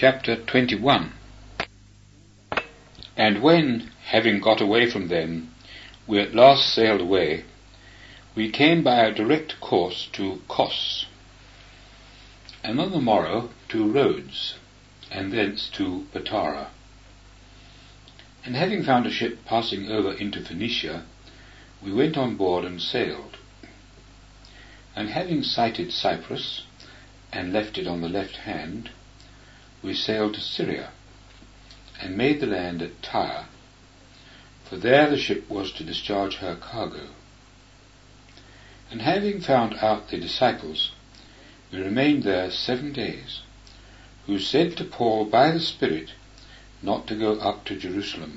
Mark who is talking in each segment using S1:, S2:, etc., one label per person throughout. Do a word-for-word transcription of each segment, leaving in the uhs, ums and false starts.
S1: Chapter twenty-one. And when, having got away from them, we at last sailed away, we came by a direct course to Kos, and on the morrow to Rhodes, and thence to Patara. And having found a ship passing over into Phoenicia, we went on board and sailed. And having sighted Cyprus, and left it on the left hand, we sailed to Syria, and made the land at Tyre, for there the ship was to discharge her cargo. And having found out the disciples, we remained there seven days, who said to Paul by the Spirit not to go up to Jerusalem.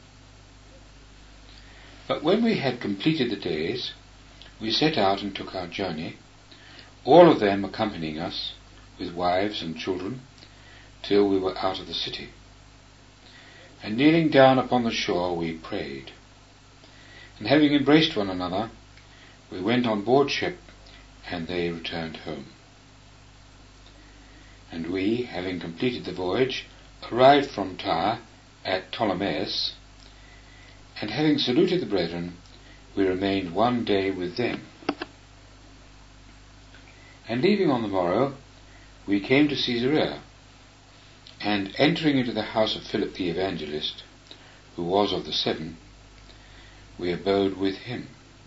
S1: But when we had completed the days, we set out and took our journey, all of them accompanying us, with wives and children, till we were out of the city. And kneeling down upon the shore we prayed. And having embraced one another, we went on board ship, and they returned home. And we, having completed the voyage, arrived from Tyre at Ptolemais, and having saluted the brethren, we remained one day with them. And leaving on the morrow, we came to Caesarea, and entering into the house of Philip the evangelist, who was of the seven, we abode with him.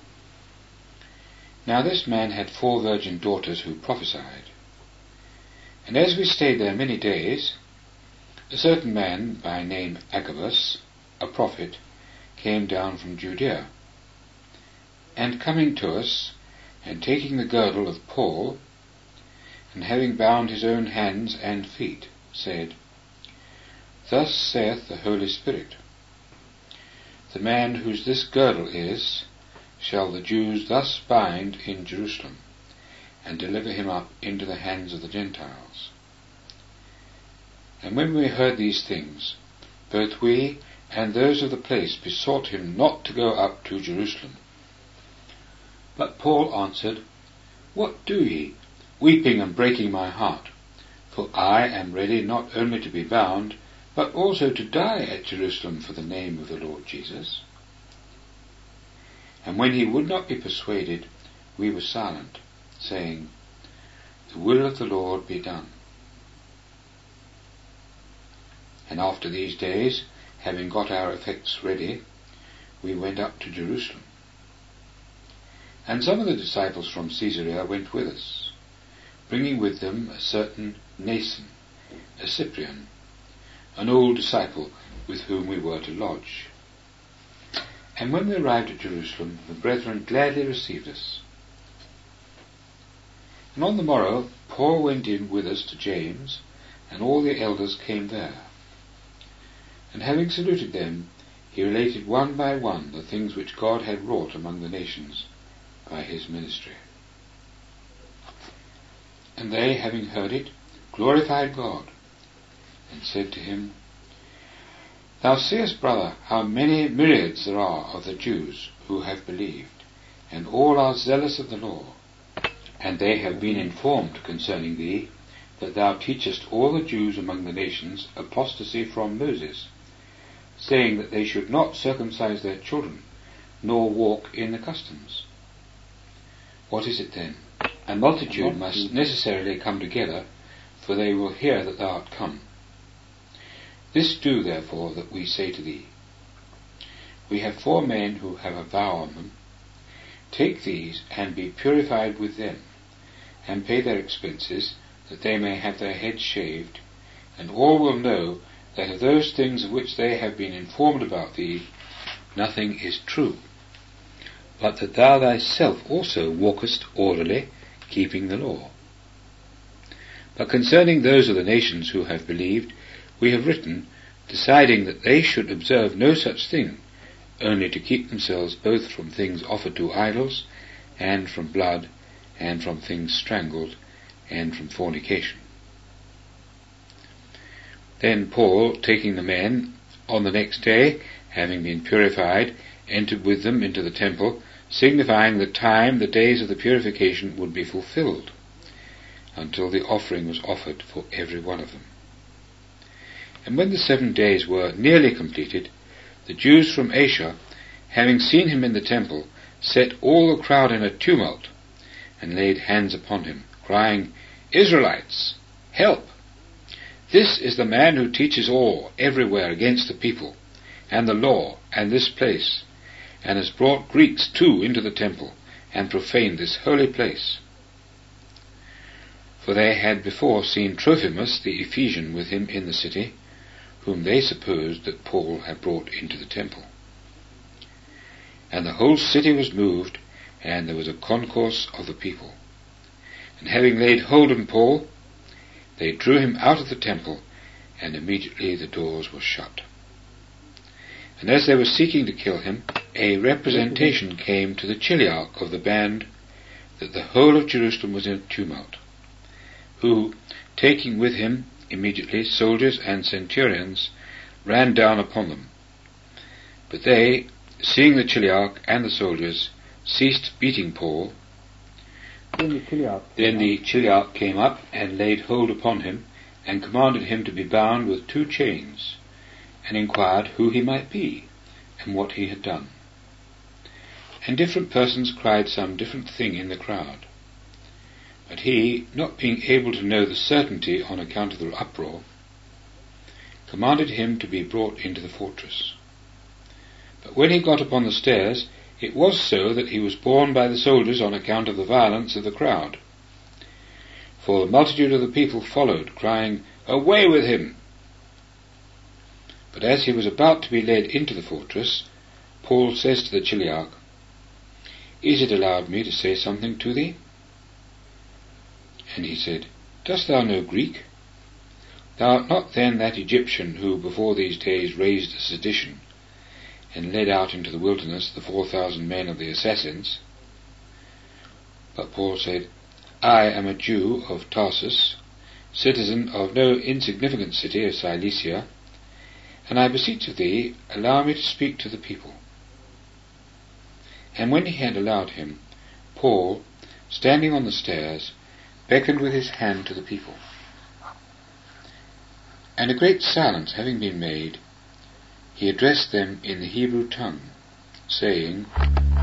S1: Now this man had four virgin daughters who prophesied. And as we stayed there many days, a certain man by name Agabus, a prophet, came down from Judea, and coming to us, and taking the girdle of Paul, and having bound his own hands and feet, said, Thus saith the Holy Spirit, The man whose this girdle is, shall the Jews thus bind in Jerusalem, and deliver him up into the hands of the Gentiles. And when we heard these things, both we and those of the place besought him not to go up to Jerusalem. But Paul answered, What do ye, weeping and breaking my heart? For I am ready not only to be bound, but also to die at Jerusalem for the name of the Lord Jesus. And when he would not be persuaded, we were silent, saying, The will of the Lord be done. And after these days, having got our effects ready, we went up to Jerusalem. And some of the disciples from Caesarea went with us, bringing with them a certain Nason, a Cyprian, an old disciple with whom we were to lodge. And when we arrived at Jerusalem, the brethren gladly received us. And on the morrow Paul went in with us to James, and all the elders came there. And having saluted them, he related one by one the things which God had wrought among the nations by his ministry. And they, having heard it, glorified God, and said to him, Thou seest, brother, how many myriads there are of the Jews who have believed, and all are zealous of the law. And they have been informed concerning thee, that thou teachest all the Jews among the nations apostasy from Moses, saying that they should not circumcise their children, nor walk in the customs. What is it then? A multitude must necessarily come together, for they will hear that thou art come. This do, therefore, that we say to thee. We have four men who have a vow on them. Take these, and be purified with them, and pay their expenses, that they may have their heads shaved, and all will know that of those things of which they have been informed about thee, nothing is true, but that thou thyself also walkest orderly, keeping the law. But concerning those of the nations who have believed, we have written, deciding that they should observe no such thing, only to keep themselves both from things offered to idols, and from blood, and from things strangled, and from fornication. Then Paul, taking the men, on the next day, having been purified, entered with them into the temple, signifying the time the days of the purification would be fulfilled, until the offering was offered for every one of them. And when the seven days were nearly completed, the Jews from Asia, having seen him in the temple, set all the crowd in a tumult, and laid hands upon him, crying, Israelites, help! This is the man who teaches all everywhere against the people, and the law, and this place, and has brought Greeks too into the temple, and profaned this holy place. For they had before seen Trophimus the Ephesian with him in the city, whom they supposed that Paul had brought into the temple. And the whole city was moved, and there was a concourse of the people. And having laid hold on Paul, they drew him out of the temple, and immediately the doors were shut. And as they were seeking to kill him, a representation came to the chiliarch of the band that the whole of Jerusalem was in a tumult, who, taking with him immediately soldiers and centurions, ran down upon them. But they, seeing the chiliarch and the soldiers, ceased beating Paul. Then the chiliarch, then the chiliarch came up and laid hold upon him, and commanded him to be bound with two chains, and inquired who he might be, and what he had done. And different persons cried some different thing in the crowd. But he, not being able to know the certainty on account of the uproar, commanded him to be brought into the fortress. But when he got upon the stairs, it was so that he was borne by the soldiers on account of the violence of the crowd. For the multitude of the people followed, crying, Away with him! But as he was about to be led into the fortress, Paul says to the chiliarch, Is it allowed me to say something to thee? And he said, Dost thou know Greek? Thou art not then that Egyptian who before these days raised a sedition, and led out into the wilderness the four thousand men of the assassins? But Paul said, I am a Jew of Tarsus, citizen of no insignificant city of Cilicia, and I beseech of thee, allow me to speak to the people. And when he had allowed him, Paul, standing on the stairs, beckoned with his hand to the people. And a great silence having been made, he addressed them in the Hebrew tongue, saying,